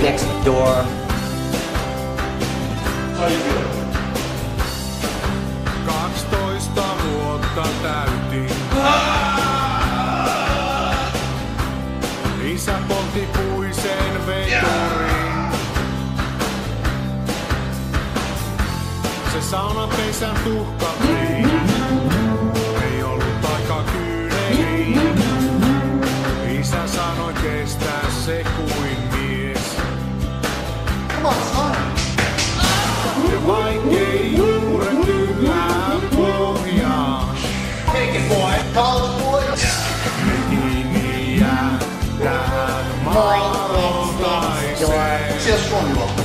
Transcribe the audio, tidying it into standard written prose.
next door. How you feeling? 12 vuotta täytin. Isä poltti puisen veturin. Se saunapesän tuhkattiin. Ei ollut aika kyyneliin. Isä sanoi kestää se kuin mies. Come on, son. Ja vaikkei juuret yllään pohjaan. Take it, boy. College boy. Kiinni jää tähän Boy next door. maanlaiseen. See how strong you are.